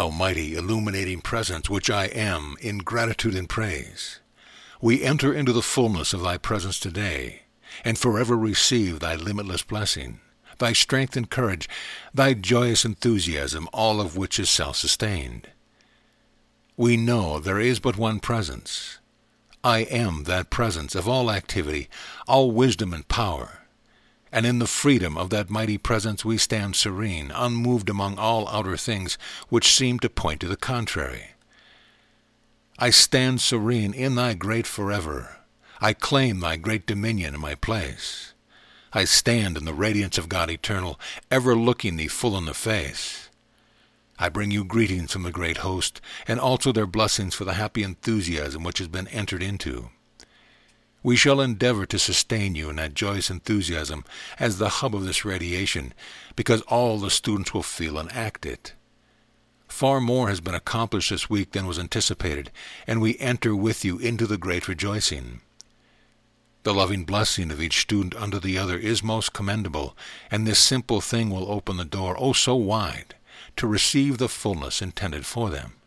Thou mighty illuminating presence which I am, in gratitude and praise, we enter into the fullness of thy presence today, and forever receive thy limitless blessing, thy strength and courage, thy joyous enthusiasm, all of which is self-sustained. We know there is but one presence. I am that presence of all activity, all wisdom and power. And in the freedom of that mighty presence we stand serene, unmoved among all outer things which seem to point to the contrary. I stand serene in thy great forever. I claim thy great dominion in my place. I stand in the radiance of God eternal, ever looking thee full in the face. I bring you greetings from the great host, and also their blessings for the happy enthusiasm which has been entered into. We shall endeavor to sustain you in that joyous enthusiasm as the hub of this radiation, because all the students will feel and act it. Far more has been accomplished this week than was anticipated, and we enter with you into the great rejoicing. The loving blessing of each student unto the other is most commendable, and this simple thing will open the door, oh so wide, to receive the fullness intended for them.